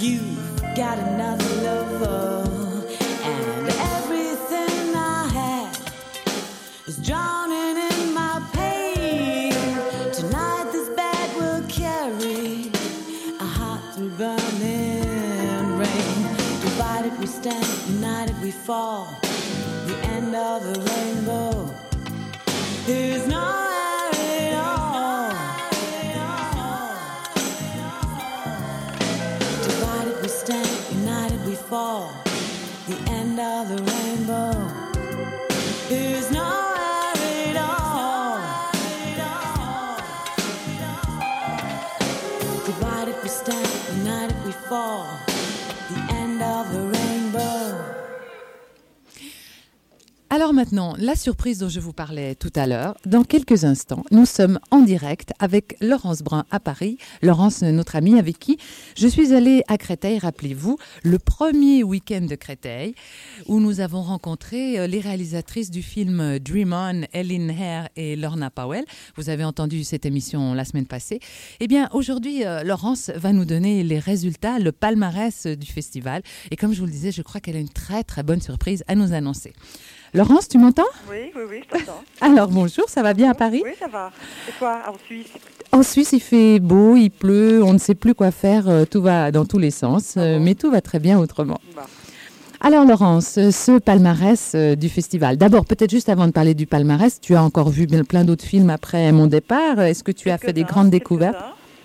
you've got another lover, and everything I had is drowning in my pain. Tonight this bag will carry a heart through burning rain. Divided we stand, united we fall. The end of the rainbow is nowhere at all. Divided we stand, united we fall. The end of the rainbow is nowhere at all. Divided we stand, united we fall. The end of the rainbow. Alors maintenant, la surprise dont je vous parlais tout à l'heure. Dans quelques instants, nous sommes en direct avec Laurence Brun à Paris. Laurence, notre amie avec qui je suis allée à Créteil, rappelez-vous, le premier week-end de Créteil, où nous avons rencontré les réalisatrices du film Dream On, Ellen Hare et Lorna Powell. Vous avez entendu cette émission la semaine passée. Eh bien, aujourd'hui, Laurence va nous donner les résultats, le palmarès du festival. Et comme je vous le disais, je crois qu'elle a une très, très bonne surprise à nous annoncer. Laurence, tu m'entends ? Oui, je t'entends. Alors bonjour, ça va bien à Paris ? Oui, ça va. Et toi, en Suisse ? En Suisse, il fait beau, il pleut, on ne sait plus quoi faire, tout va dans tous les sens, mais tout va très bien autrement. Bon. Alors Laurence, ce palmarès du festival. D'abord, peut-être juste avant de parler du palmarès, tu as encore vu plein d'autres films après mon départ. Est-ce que tu as fait des grandes découvertes ?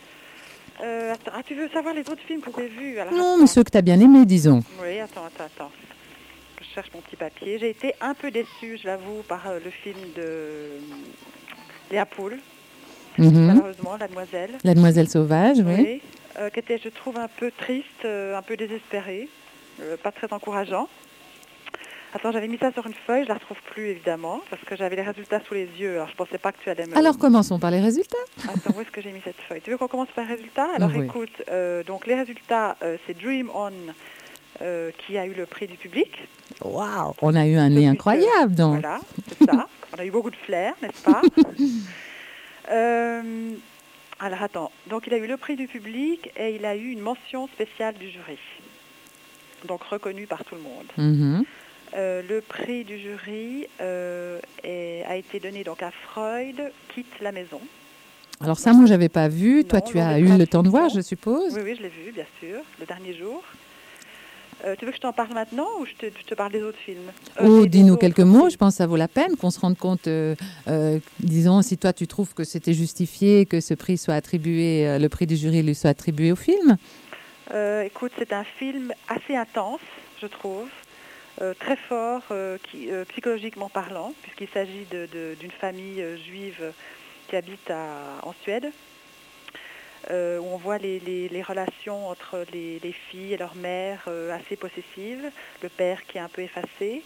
Tu veux savoir les autres films que j'ai vus ? Alors, Non, mais ceux que tu as bien aimés, disons. Oui, attends. Je cherche mon petit papier. J'ai été un peu déçue, je l'avoue, par le film de Léa Poul. Malheureusement, La Demoiselle. La Demoiselle sauvage, oui. Qui était, je trouve, un peu triste, un peu désespéré, pas très encourageant. Attends, j'avais mis ça sur une feuille, je la retrouve plus évidemment, parce que j'avais les résultats sous les yeux, alors je pensais pas que tu allais me... Alors commençons par les résultats. Attends, où est-ce que j'ai mis cette feuille ? Tu veux qu'on commence par les résultats ? Alors Oui. écoute, donc les résultats, c'est Dream On qui a eu le prix du public. Waouh, on a eu un nez incroyable, donc. Voilà, c'est ça. On a eu beaucoup de flair, n'est-ce pas ? Alors attends, donc il a eu le prix du public et il a eu une mention spéciale du jury, donc reconnu par tout le monde. Le prix du jury a été donné donc à Freud quitte la maison. Alors ça, moi, j'avais pas vu. Toi, Non, tu as eu le temps de voir, je suppose. Oui, je l'ai vu, bien sûr, le dernier jour. Tu veux que je t'en parle maintenant ou je te parle des autres films ? Dis-nous quelques mots, je pense que ça vaut la peine qu'on se rende compte, disons, si toi tu trouves que c'était justifié que ce prix soit attribué, le prix du jury lui soit attribué au film. Écoute, c'est un film assez intense, je trouve, très fort, psychologiquement parlant, puisqu'il s'agit d'une famille juive qui habite en Suède. Où on voit les relations entre les filles et leur mère assez possessives, le père qui est un peu effacé,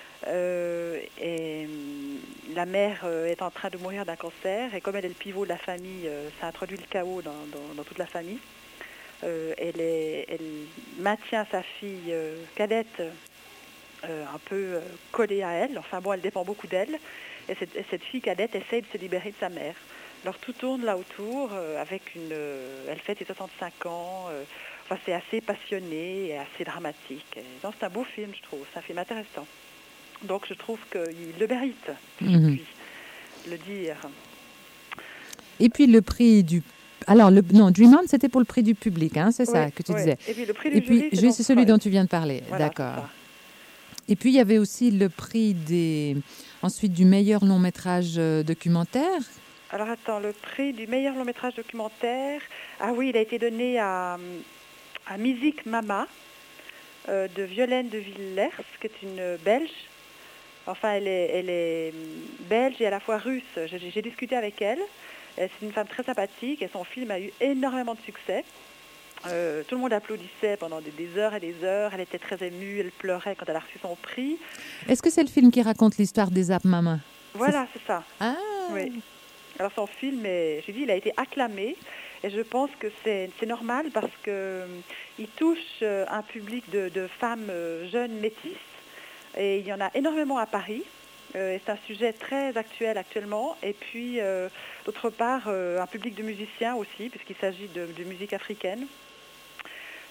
et la mère est en train de mourir d'un cancer, et comme elle est le pivot de la famille, ça introduit le chaos dans toute la famille. Elle maintient sa fille cadette un peu collée à elle, enfin bon, elle dépend beaucoup d'elle, et cette fille cadette essaye de se libérer de sa mère. Alors tout tourne là autour, elle fête ses 65 ans, c'est assez passionné et assez dramatique. Donc c'est un beau film, je trouve, c'est un film intéressant. Donc je trouve qu'il le mérite, si je puis le dire. Et puis le prix du... Alors, Dream On, c'était pour le prix du public, hein, c'est ça que tu disais. Et puis le prix du jury, c'est celui dont tu viens de parler, voilà, d'accord. Et puis il y avait aussi le prix ensuite du meilleur long métrage documentaire. Alors attends, le prix du meilleur long métrage documentaire, ah oui, il a été donné à Musique Mama de Violaine de Villers, qui est une Belge. Enfin, elle est belge et à la fois russe. J'ai discuté avec elle. C'est une femme très sympathique et son film a eu énormément de succès. Tout le monde applaudissait pendant des heures et des heures. Elle était très émue, elle pleurait quand elle a reçu son prix. Est-ce que c'est le film qui raconte l'histoire des Zap Mama ? Voilà, c'est ça. Ah. Oui. Alors son film, il a été acclamé et je pense que c'est normal parce qu'il touche un public de femmes jeunes métisses et il y en a énormément à Paris. C'est un sujet très actuel actuellement et puis d'autre part un public de musiciens aussi puisqu'il s'agit de musique africaine.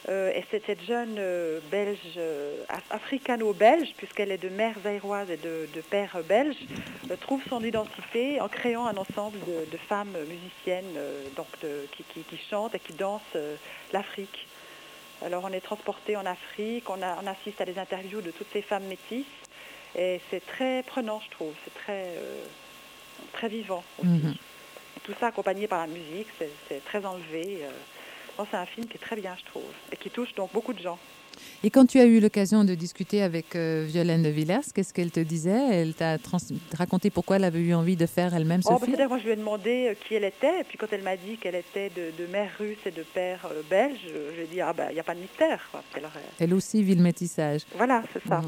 Et cette jeune belge, africano-belge, puisqu'elle est de mère zaïroise et de père belge, trouve son identité en créant un ensemble de femmes musiciennes qui chantent et qui dansent l'Afrique. Alors on est transporté en Afrique, on assiste à des interviews de toutes ces femmes métisses, et c'est très prenant, je trouve, c'est très vivant aussi. Mhm. Tout ça accompagné par la musique, c'est très enlevé. C'est un film qui est très bien, je trouve, et qui touche donc beaucoup de gens. Et quand tu as eu l'occasion de discuter avec Violaine de Villers, qu'est-ce qu'elle te disait? Elle t'a raconté pourquoi elle avait eu envie de faire elle-même ce film? C'est-à-dire, moi, je lui ai demandé qui elle était, et puis quand elle m'a dit qu'elle était de mère russe et de père belge, je lui ai dit, il n'y a pas de mystère, quoi. Elle aussi vit le métissage. Voilà, c'est ça.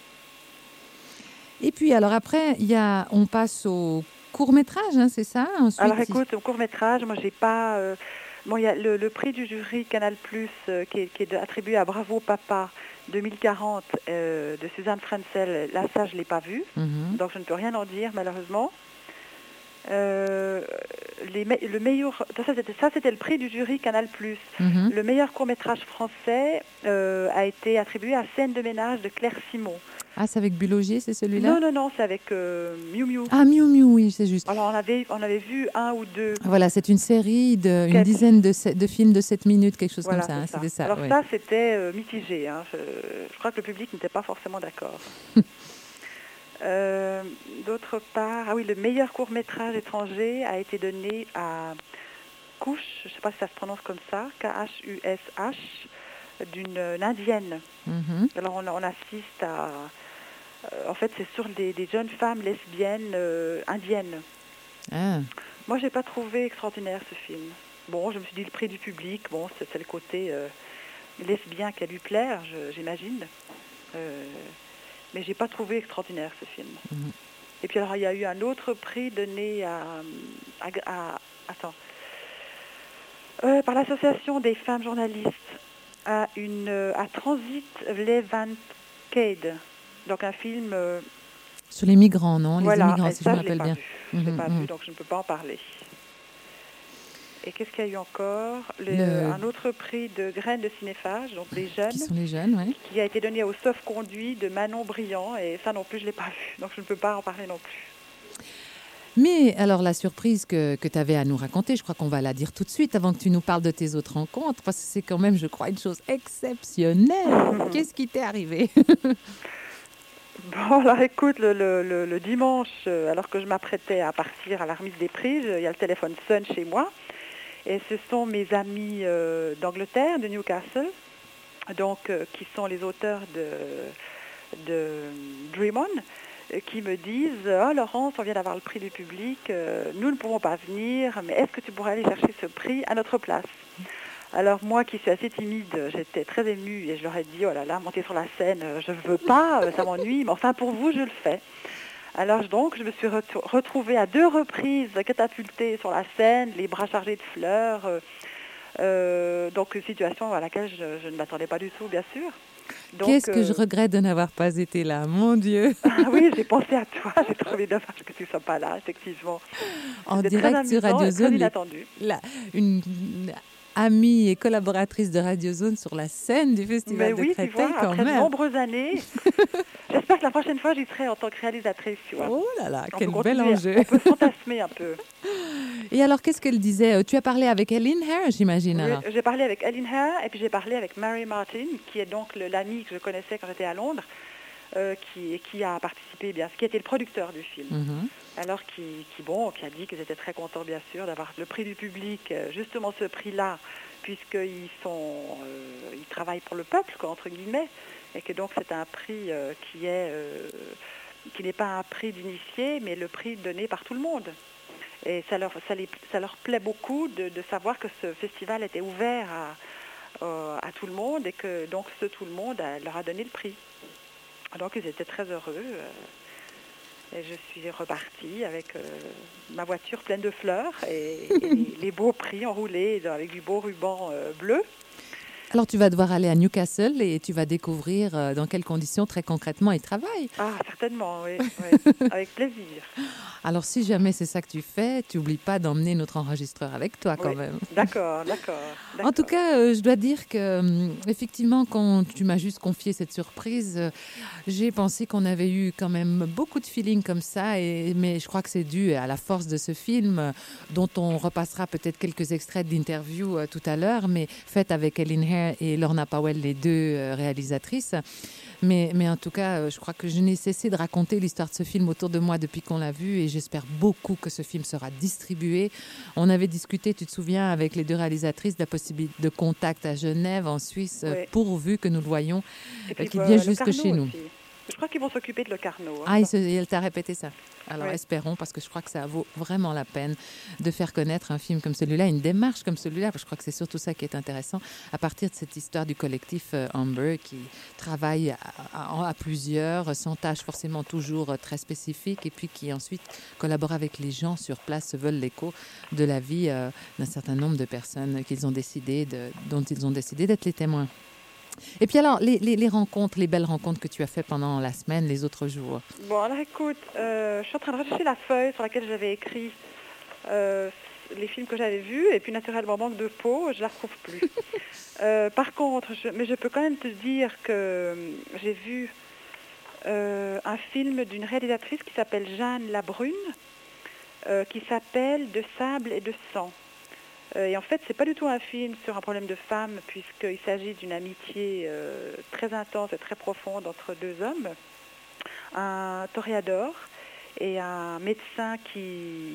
Et puis, alors après, on passe au court-métrage, hein, c'est ça? Ensuite, alors écoute, au court-métrage, moi, j'ai pas... il y a le prix du jury Canal+, qui est attribué à Bravo Papa 2040 de Suzanne Frenzel. Là, ça, je ne l'ai pas vu, donc je ne peux rien en dire, malheureusement. Le meilleur, ça, c'était le prix du jury Canal+. Le meilleur court-métrage français a été attribué à Scène de ménage de Claire Simon. Ah, c'est avec Bulogier, c'est celui-là? Non, c'est avec Miu Miu. Ah, Miu Miu, oui, c'est juste. Alors, on avait vu un ou deux. Voilà, c'est une série une dizaine de films de 7 minutes, quelque chose comme ça. Hein, c'était ça. Alors ça, c'était mitigé. Hein. Je crois que le public n'était pas forcément d'accord. D'autre part, le meilleur court-métrage étranger a été donné à Kush, je ne sais pas si ça se prononce comme ça, K-H-U-S-H, d'une indienne. Alors on assiste à... en fait, c'est sur des jeunes femmes lesbiennes indiennes. Ah. Moi, je n'ai pas trouvé extraordinaire ce film. Bon, je me suis dit le prix du public, c'est le côté lesbien qui a dû plaire, j'imagine. Mais j'ai pas trouvé extraordinaire ce film. Et puis alors il y a eu un autre prix donné par l'association des femmes journalistes à Transit Levankade. Donc un film sur les migrants, non? Voilà, les immigrants, si je me rappelle bien. Je l'ai pas vu, donc je ne peux pas en parler. Et qu'est-ce qu'il y a eu encore? Un autre prix de graines de cinéphage, donc des jeunes. Qui sont les jeunes, oui. Qui a été donné au sauf-conduit de Manon Briand, et ça non plus, je ne l'ai pas vu, donc je ne peux pas en parler non plus. Mais alors, la surprise que tu avais à nous raconter, je crois qu'on va la dire tout de suite avant que tu nous parles de tes autres rencontres, parce que c'est quand même, je crois, une chose exceptionnelle. Qu'est-ce qui t'est arrivé? Bon, alors écoute, le dimanche, alors que je m'apprêtais à partir à la remise des prix, il y a le téléphone sonne chez moi. Et ce sont mes amis d'Angleterre, de Newcastle, donc qui sont les auteurs de Dream On, qui me disent « Ah Laurence, on vient d'avoir le prix du public, nous ne pouvons pas venir, mais est-ce que tu pourrais aller chercher ce prix à notre place ?» Alors moi qui suis assez timide, j'étais très émue et je leur ai dit « Oh là là, monter sur la scène, je ne veux pas, ça m'ennuie, mais enfin pour vous, je le fais. » Alors donc, je me suis retrouvée à 2 reprises catapultée sur la scène, les bras chargés de fleurs. Donc, une situation à laquelle je ne m'attendais pas du tout, bien sûr. Qu'est-ce que je regrette de n'avoir pas été là, mon Dieu. Oui, j'ai pensé à toi, j'ai trouvé dommage que tu ne sois pas là, effectivement. En direct sur Radio Zone, une amie et collaboratrice de Radio Zone sur la scène du Festival de Créteil, quand après même. Après de nombreuses années, j'espère que la prochaine fois, j'y serai en tant que réalisatrice. Tu vois. Oh là là, quel bel enjeu. On peut fantasmer un peu. Et alors, qu'est-ce qu'elle disait? Tu as parlé avec Ellen Hare, j'imagine. Oui, j'ai parlé avec Ellen Hare et puis j'ai parlé avec Mary Martin, qui est donc l'amie que je connaissais quand j'étais à Londres, qui a participé, qui était le producteur du film. Alors qui a dit qu'ils étaient très contents, bien sûr, d'avoir le prix du public, justement ce prix-là, puisqu'ils travaillent pour le peuple, quoi, entre guillemets, et que donc c'est un prix qui n'est pas un prix d'initié, mais le prix donné par tout le monde. Et ça leur plaît beaucoup de savoir que ce festival était ouvert à tout le monde et que donc tout le monde leur a donné le prix. Donc ils étaient très heureux. Et je suis repartie avec ma voiture pleine de fleurs et les beaux prix enroulés avec du beau ruban bleu. Alors, tu vas devoir aller à Newcastle et tu vas découvrir dans quelles conditions, très concrètement, ils travaillent. Ah, certainement, oui, oui. Avec plaisir. Alors, si jamais c'est ça que tu fais, tu n'oublies pas d'emmener notre enregistreur avec toi quand Oui. même. D'accord. En tout cas, je dois dire que, effectivement, quand tu m'as juste confié cette surprise, j'ai pensé qu'on avait eu quand même beaucoup de feeling comme ça, mais je crois que c'est dû à la force de ce film, dont on repassera peut-être quelques extraits d'interviews tout à l'heure, mais faite avec Ellen Hare et Lorna Powell, les deux réalisatrices. Mais en tout cas, je crois que je n'ai cessé de raconter l'histoire de ce film autour de moi depuis qu'on l'a vu et j'espère beaucoup que ce film sera distribué. On avait discuté, tu te souviens, avec les deux réalisatrices de la possibilité de contact à Genève, en Suisse, Oui. pourvu que nous le voyons, Et puis, qu'il vienne jusque Locarno chez nous. aussi. Je crois qu'ils vont s'occuper de Locarno. Hein. Ah, elle t'a répété ça. Alors Oui. espérons, parce que je crois que ça vaut vraiment la peine de faire connaître un film comme celui-là, une démarche comme celui-là. Je crois que c'est surtout ça qui est intéressant, à partir de cette histoire du collectif Amber, qui travaille à plusieurs, sans tâche forcément toujours très spécifique, et puis qui ensuite collabore avec les gens sur place, se veulent l'écho de la vie d'un certain nombre de personnes dont ils ont décidé d'être les témoins. Et puis alors, les rencontres, les belles rencontres que tu as faites pendant la semaine, les autres jours. Bon, alors écoute, je suis en train de rechercher la feuille sur laquelle j'avais écrit les films que j'avais vus, et puis naturellement, manque de peau, je ne la retrouve plus. Par contre, mais je peux quand même te dire que j'ai vu un film d'une réalisatrice qui s'appelle Jeanne Labrune, qui s'appelle De sable et de sang. Et en fait, c'est pas du tout un film sur un problème de femme, puisqu'il s'agit d'une amitié très intense et très profonde entre deux hommes, un toréador et un médecin qui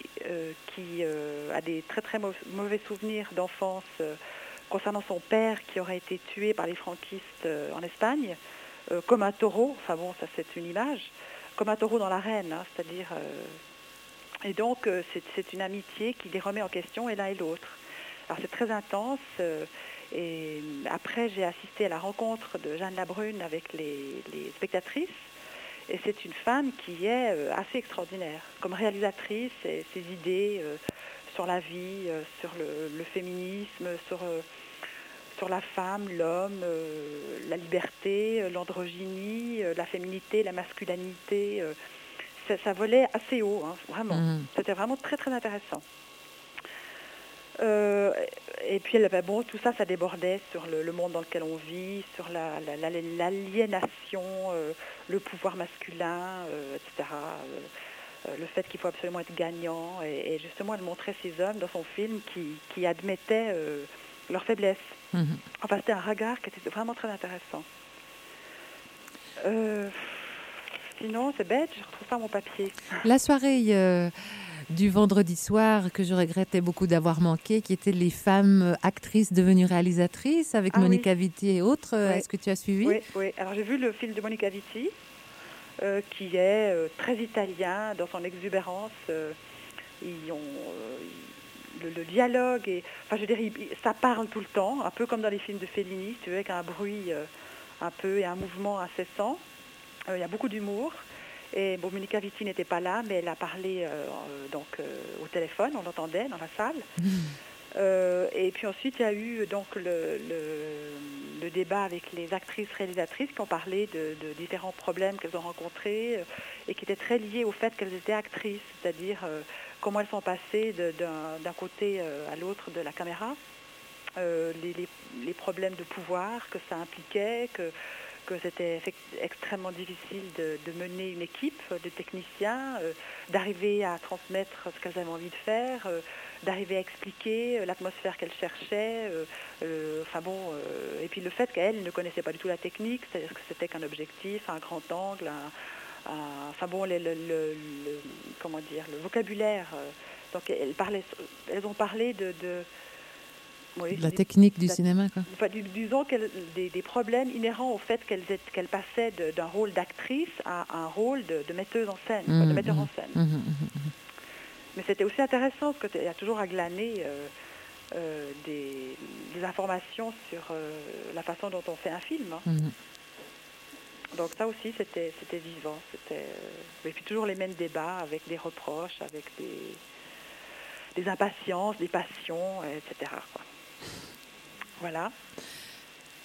a des très très mauvais souvenirs d'enfance concernant son père qui aurait été tué par les franquistes en Espagne, comme un taureau, enfin bon, ça c'est une image, comme un taureau dans l'arène, hein, c'est-à-dire... Et donc, c'est une amitié qui les remet en question, et l'un et l'autre. Alors, c'est très intense. Et après, j'ai assisté à la rencontre de Jeanne Labrune avec les spectatrices. Et c'est une femme qui est assez extraordinaire. Comme réalisatrice, et ses idées sur la vie, sur le féminisme, sur la femme, l'homme, la liberté, l'androgynie, la féminité, la masculinité... Ça volait assez haut, hein, vraiment. C'était vraiment très, très intéressant. Et puis, tout ça, ça débordait sur le monde dans lequel on vit, sur l'aliénation, le pouvoir masculin, etc. Le fait qu'il faut absolument être gagnant. Et justement, elle montrait ces hommes dans son film qui admettaient leur faiblesse. Enfin, c'était un regard qui était vraiment très intéressant. Sinon, c'est bête, je ne retrouve pas mon papier. La soirée du vendredi soir que je regrettais beaucoup d'avoir manqué, qui étaient les femmes actrices devenues réalisatrices avec Monica Vitti et autres. Oui. Est-ce que tu as suivi? Oui. Alors, j'ai vu le film de Monica Vitti, qui est très italien dans son exubérance. Ils ont... le dialogue, enfin, je dirais, ça parle tout le temps, un peu comme dans les films de Fellini, tu vois, avec un bruit un peu et un mouvement incessant. Il y a beaucoup d'humour. Et bon, Monica Vitti n'était pas là, mais elle a parlé au téléphone, on l'entendait dans la salle. Et puis ensuite, il y a eu donc le débat avec les actrices réalisatrices qui ont parlé de différents problèmes qu'elles ont rencontrés et qui étaient très liés au fait qu'elles étaient actrices, c'est-à-dire comment elles sont passées d'un côté à l'autre de la caméra, les problèmes de pouvoir que ça impliquait, que c'était extrêmement difficile de mener une équipe de techniciens, d'arriver à transmettre ce qu'elles avaient envie de faire, d'arriver à expliquer l'atmosphère qu'elles cherchaient. Et puis le fait qu'elles ne connaissaient pas du tout la technique, c'est-à-dire que c'était qu'un objectif, un grand angle, le vocabulaire. Donc elles ont parlé de la technique du cinéma, quoi. Enfin, disons des problèmes inhérents au fait qu'elles passaient d'un rôle d'actrice à un rôle de metteuse en scène, de metteur en scène. Mais c'était aussi intéressant parce qu'il y a toujours à glaner des informations sur la façon dont on fait un film. Hein. Donc ça aussi, c'était vivant. Et puis toujours les mêmes débats avec des reproches, avec des impatiences, des passions, etc. quoi. Voilà.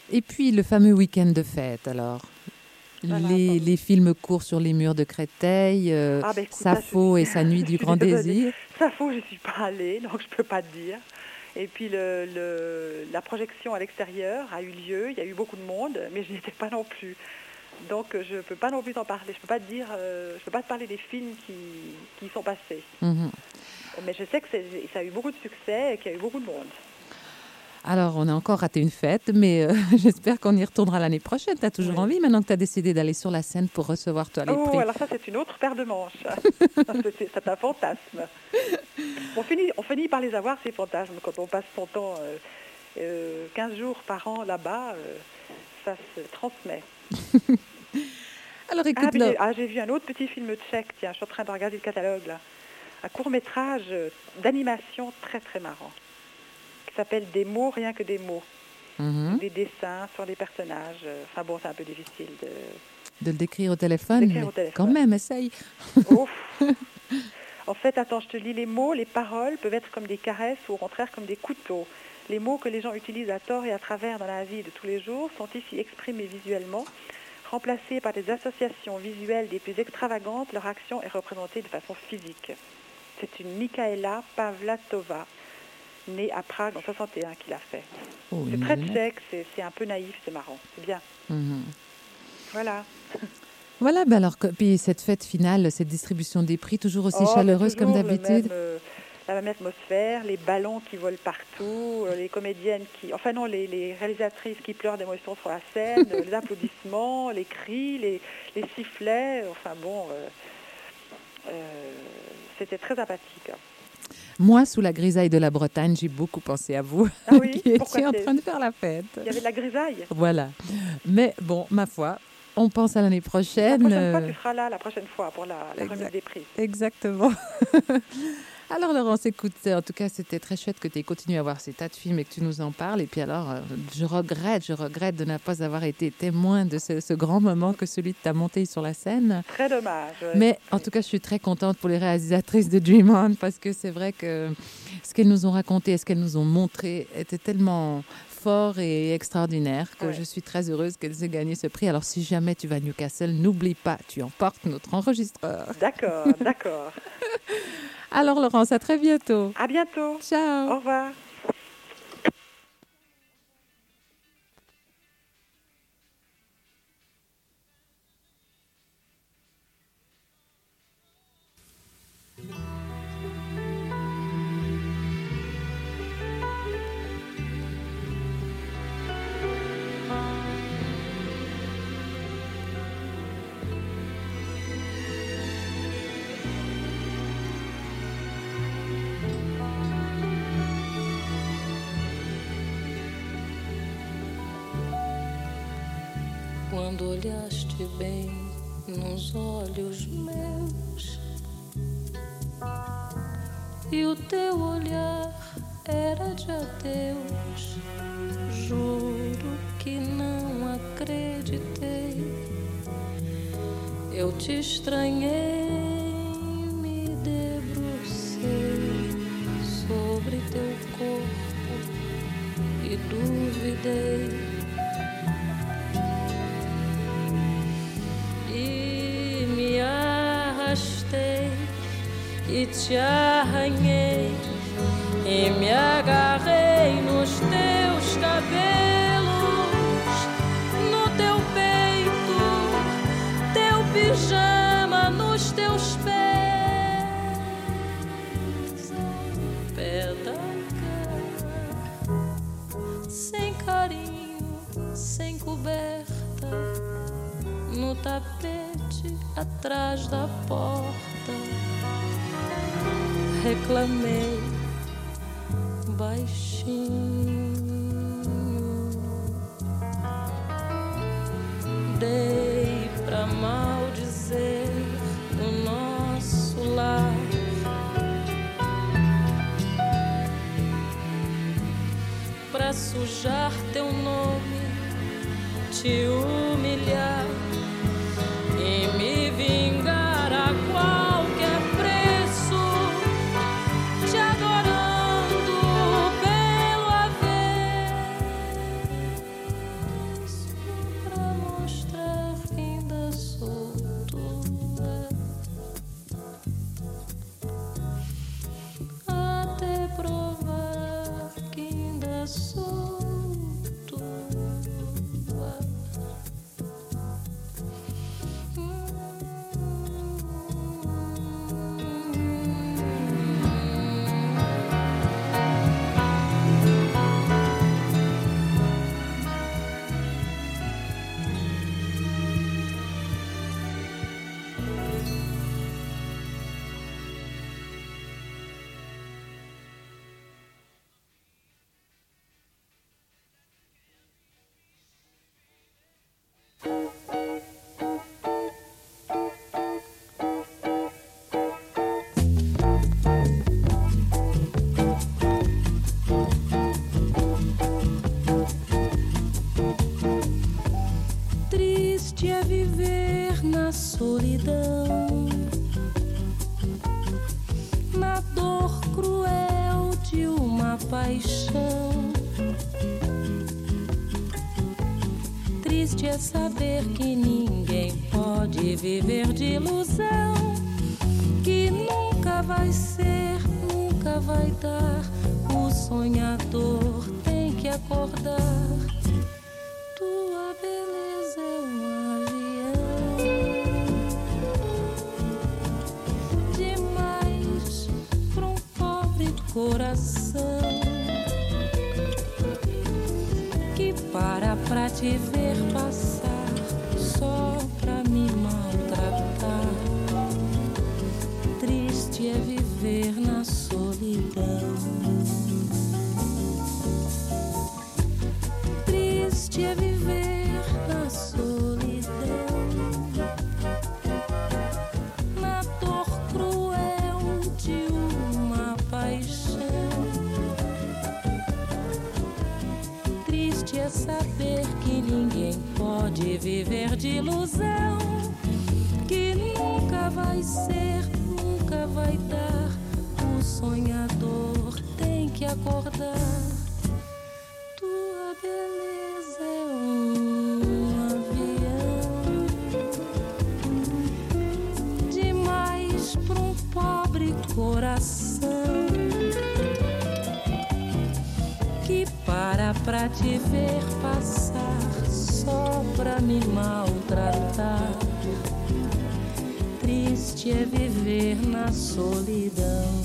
Et puis le fameux week-end de fête, alors Voilà, les films courts sur les murs de Créteil, Écoute, Sappho et sa nuit je du suis grand désolée. désir. Sappho, je suis pas allée, donc je peux pas te dire. Et puis la projection à l'extérieur a eu lieu, il y a eu beaucoup de monde, mais je n'y étais pas non plus. Donc je ne peux pas non plus t'en parler. Je peux pas te dire, je peux pas te parler des films qui y sont passés. Mhm. Mais je sais que ça a eu beaucoup de succès et qu'il y a eu beaucoup de monde. Alors, on a encore raté une fête, mais j'espère qu'on y retournera l'année prochaine. Tu as toujours Oui. envie, maintenant que tu as décidé d'aller sur la scène pour recevoir toi les Oh, prix. alors ça c'est une autre paire de manches. C'est un fantasme. On finit par les avoir, ces fantasmes, quand on passe son temps 15 jours par an là-bas, ça se transmet. Alors, écoute, Laure. J'ai vu un autre petit film tchèque, tiens, je suis en train de regarder le catalogue là. Un court-métrage d'animation très très marrant, qui s'appelle Des mots, rien que des mots. Mhm. Des dessins sur les personnages. Enfin bon, c'est un peu difficile De le décrire au téléphone, D'écrire au mais téléphone. quand même, essaye. Ouf. En fait, attends, je te lis les mots. Les paroles peuvent être comme des caresses ou au contraire comme des couteaux. Les mots que les gens utilisent à tort et à travers dans la vie de tous les jours sont ici exprimés visuellement, remplacés par des associations visuelles des plus extravagantes. Leur action est représentée de façon physique. C'est une Mikaela Pavlatova, née à Prague en 61, qui l'a fait. Oh, C'est très tchèque, c'est un peu naïf, c'est marrant, c'est bien. Mhm. Voilà. Voilà, ben alors, puis cette fête finale, cette distribution des prix, toujours aussi chaleureuse comme toujours d'habitude. La même atmosphère, les ballons qui volent partout, les comédiennes les réalisatrices qui pleurent d'émotion sur la scène, les applaudissements, les cris, les sifflets, enfin bon, c'était très sympathique. Moi, sous la grisaille de la Bretagne, j'ai beaucoup pensé à vous, Ah oui, qui pourquoi étiez en c'est- train de faire la fête. Il y avait de la grisaille. Voilà. Mais bon, ma foi, on pense à l'année La prochaine. prochaine fois, tu seras là, la prochaine fois, pour la Exact. remise des prix. Exactement. Alors Laurence, écoute, en tout cas, c'était très chouette que tu aies continué à voir ces tas de films et que tu nous en parles. Et puis alors, je regrette de ne pas avoir été témoin de ce grand moment que celui de ta montée sur la scène. Très dommage. Ouais. Mais en tout cas, je suis très contente pour les réalisatrices de Dream On parce que c'est vrai que ce qu'elles nous ont raconté et ce qu'elles nous ont montré était tellement fort et extraordinaire que Ouais. je suis très heureuse qu'elles aient gagné ce prix. Alors si jamais tu vas à Newcastle, n'oublie pas, tu emportes notre enregistreur. D'accord, d'accord. Alors Laurence, à très bientôt. À bientôt. Ciao. Au revoir. Quando olhaste bem nos olhos meus e o teu olhar era de adeus, juro que não acreditei. Eu te estranhei, me debrucei sobre teu corpo e duvidei. E te arranhei e me agarrei nos teus cabelos, no teu peito, teu pijama nos teus pés, ao pé da cama, sem carinho, sem coberta, no tapete atrás da porta. Reclamei baixinho, dei pra maldizer o nosso lar, pra sujar teu nome, te humilhar e me vingar a qualquer preço. Te adorando pelo haver Triste é viver na solidão, na dor cruel de uma paixão. Triste é saber que ninguém pode viver de ilusão, que nunca vai ser, nunca vai dar. O sonhador tem que acordar. Tua beleza é um avião demais pra um pobre coração que para pra te ver passar só pra me maltratar. Triste é viver na solidão. Triste é viver na solidão, na dor cruel de uma paixão. Triste é saber que ninguém pode viver de ilusão, que nunca vai ser, nunca vai dar. O sonhador tem que acordar. Tua beleza é um avião demais pra um pobre coração que para pra te ver passar só pra me maltratar. Triste é viver na solidão.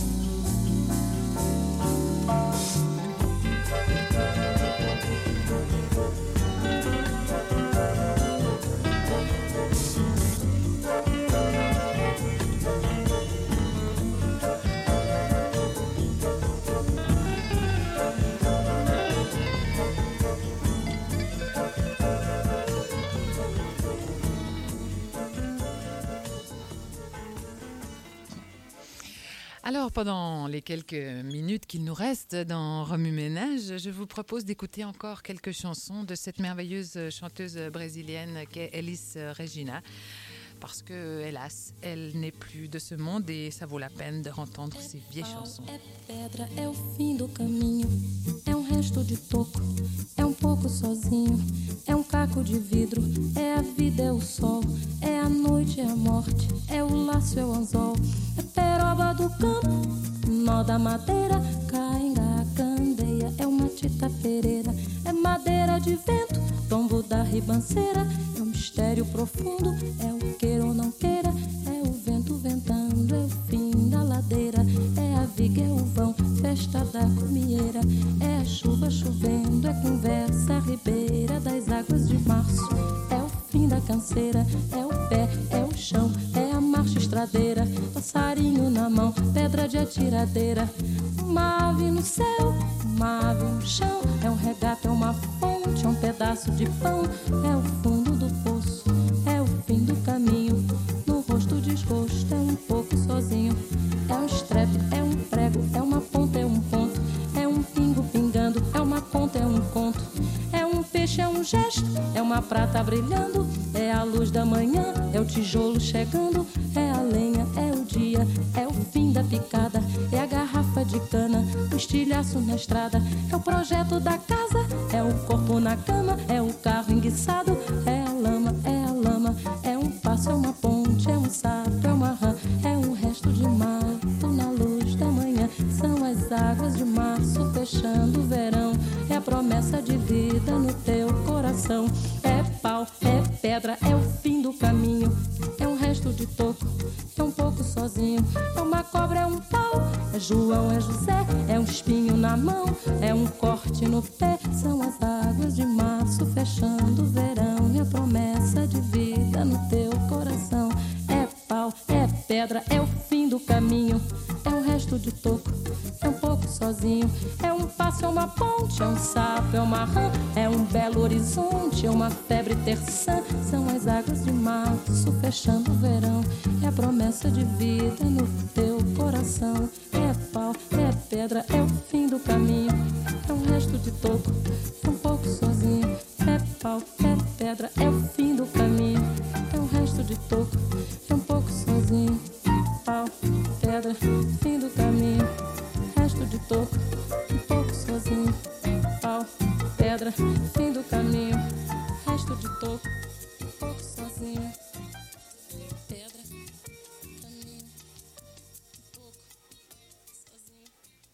Alors, pendant les quelques minutes qu'il nous reste dans Remue Ménage, je vous propose d'écouter encore quelques chansons de cette merveilleuse chanteuse brésilienne qu'est Elis Regina. Parce que, hélas, elle n'est plus de ce monde et ça vaut la peine de entendre ces vieilles chansons. É pedra, é o fim do caminho, é um resto de toco, é um pouco sozinho, é um caco de vidro, é a vida, é o sol, é a noite, é a morte, é o laço, é o anzol, é peroba do campo, nó da madeira, cainga, candeia, é uma tita pereira, é madeira de vento, tombo da ribanceira, é um mistério profundo, é o queira ou não queira, é o vento ventando, é o fim da ladeira, é a viga, é o vão, festa da comieira, é a chuva chovendo, é conversa ribeira das águas de março, é o fim da canseira, é o pé, é o chão, é a marcha estradeira, passarinho na mão, pedra de atiradeira, uma ave no céu, uma ave no chão, é um regato, é uma fonte, é um pedaço de pão, é o fundo do poço, é o fim do caminho, no rosto desgosto, é um pouco sozinho, é um estrepe, é um prego, é uma ponta, é um ponto, é um pingo pingando, é uma conta, é um conto, é um peixe, é um gesto, é uma prata brilhando, é a luz da manhã, é o tijolo chegando, é a lenha, é o dia, é o fim da picada, é a garrafa de cana, o estilhaço na estrada, é o projeto da casa, é o corpo na cama, é o carro enguiçado, é a lama, é um passo, é uma ponte, é um sapo, é uma rã, é um resto de mato na luz da manhã, são as águas de março fechando o verão, é a promessa de vida no teu coração, é pau, é pedra, é o fim do caminho, é um resto de toco, é um pouco sozinho, é uma cobra, é um pau, é João, é José, é um espinho na mão, é um corte no pé, são as águas de março fechando o verão, e a promessa de vida no teu coração, é pau, é pedra, é o fim do caminho, é um resto de toco, é um pouco sozinho, é um passo, é uma ponte, é um sapo, é uma rã, é um belo horizonte, é uma febre terçã, são as águas de março fechando o verão, é a promessa de vida no teu coração, é pau, é pedra, é o fim do caminho, é um resto de toco, é um pouco sozinho, é pau, é pedra. pedra é o fim do caminho, é um resto de toco, é um pouco sozinho. Pau, pedra, fim do caminho, resto de toco, um pouco sozinho. Pau, pedra, fim do caminho, resto de toco, um pouco sozinho. Pedra, caminho, toco, sozinho.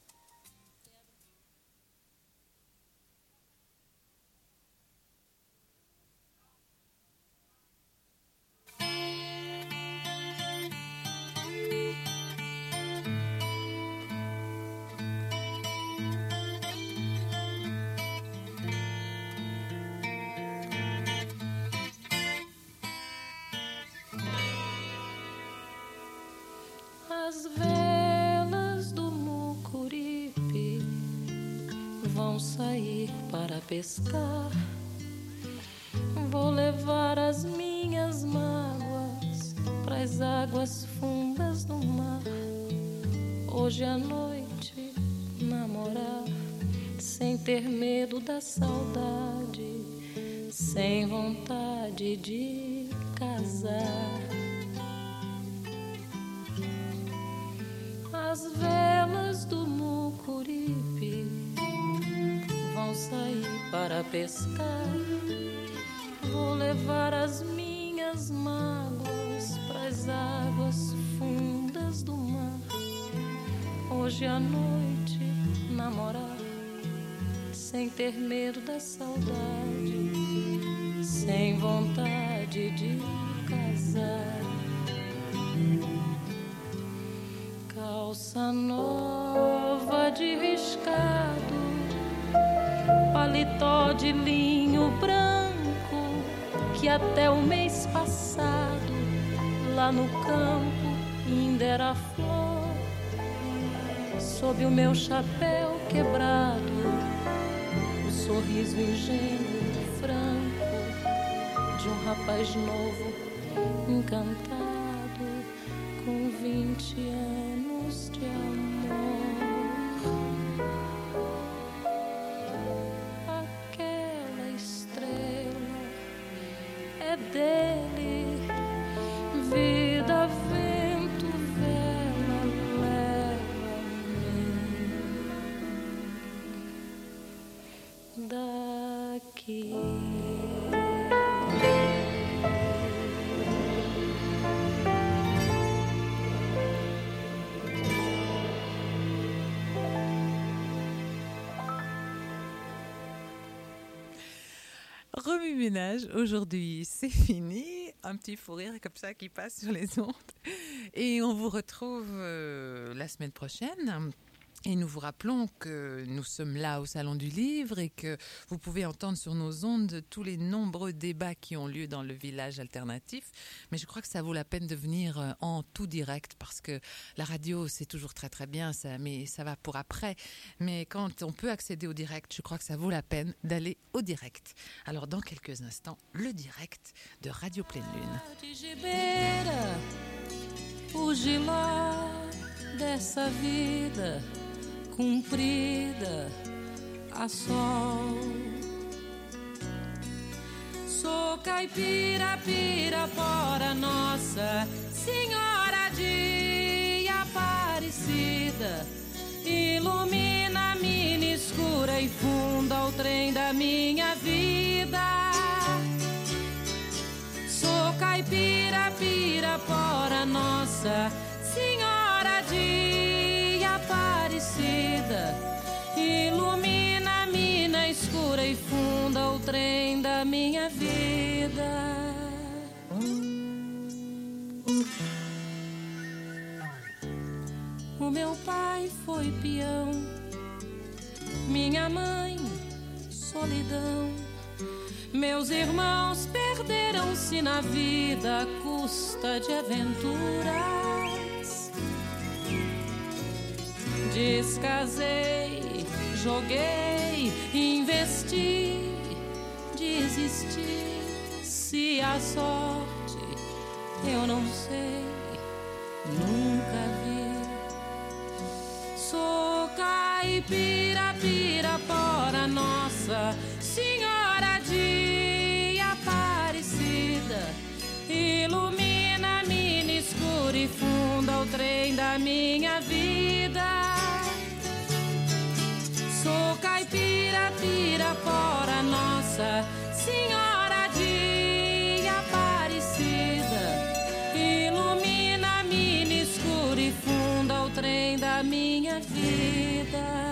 As velas do Mucuripe vão sair para pescar. Vou levar as minhas mágoas pras águas fundas do mar. Hoje à noite namorar, sem ter medo da saudade, sem vontade de casar. As velas do Mucuripe vão sair para pescar. Vou levar as minhas mágoas pras águas fundas do mar. Hoje à noite namorar, sem ter medo da saudade, sem vontade de casar. Calça nova de riscado, paletó de linho branco, que até o mês passado lá no campo ainda era flor. Sob o meu chapéu quebrado, o sorriso ingênuo, franco, de um rapaz novo, encantado, com 20 anos de amor. Aquela estrela é dele, vida, vento, vela, leva-me daqui. Remue-ménage, aujourd'hui c'est fini, un petit fou rire comme ça qui passe sur les ondes et on vous retrouve la semaine prochaine. Et nous vous rappelons que nous sommes là au Salon du Livre et que vous pouvez entendre sur nos ondes tous les nombreux débats qui ont lieu dans le village alternatif. Mais je crois que ça vaut la peine de venir en tout direct parce que la radio, c'est toujours très très bien, mais ça va pour après. Mais quand on peut accéder au direct, je crois que ça vaut la peine d'aller au direct. Alors dans quelques instants, le direct de Radio Pleine Lune. Dessa vida cumprida a sol. Sou caipira, pirapora, Nossa Senhora de Aparecida. Ilumina a mina escura e funda o trem da minha vida. Sou caipira, pirapora, Nossa Senhora de Aparecida. Ilumina a mina escura e funda o trem da minha vida. O meu pai foi peão, minha mãe solidão. Meus irmãos perderam-se na vida à custa de aventuras. Descasei, joguei, investi, desisti. Se a sorte eu não sei, nunca vi. Sou caipira, pirapora, Nossa Senhora de Aparecida. trem da minha vida. Sou caipira, Pirapora, Nossa Senhora de Aparecida. Ilumina, mina escura e funda o trem da minha vida.